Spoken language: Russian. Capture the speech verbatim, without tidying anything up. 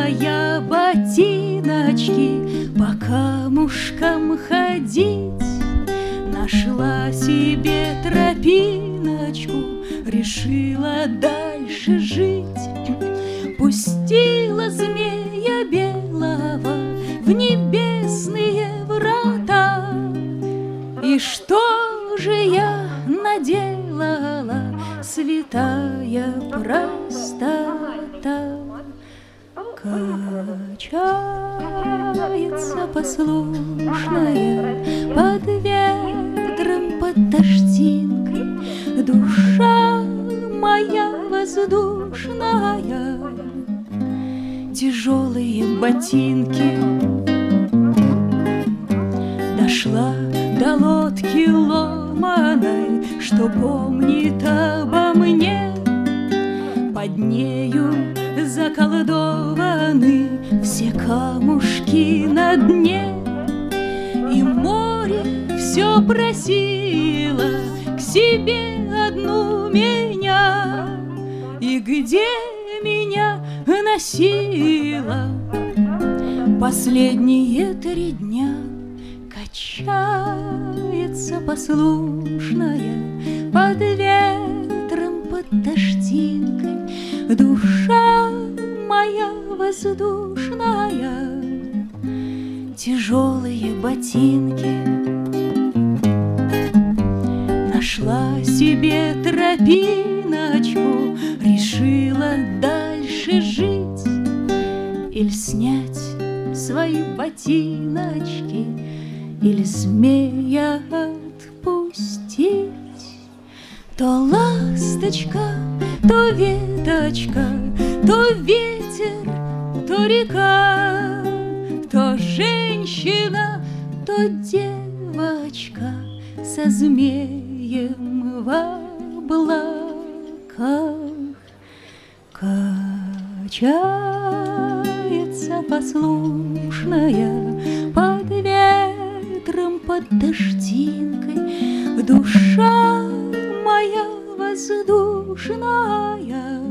я ботиночки по камушкам ходить. Нашла себе тропиночку, решила дальше жить. Пустила змея белого в небесные врата. И что же я наделала, святая простота? Качается послушная под ветром, под дождинкой душа моя воздушная. Тяжелые ботинки. Дошла до лодки ломаной, что помнит обо мне. Под нею заколдованы все камушки на дне. И море все просило к себе одну меня. И где меня носила последние три дня? Качается послушная под ветром, под дождинкой душа моя воздушная. Тяжелые ботинки. Нашла себе тропиночку, решила дальше жить. Или снять свои ботиночки, или змея отпустить. То ласточка, то веточка, то ветер, то река, то женщина, то девочка со змеем в облаках. Качается послушная под ветром, под дождинкой душа моя воздушная.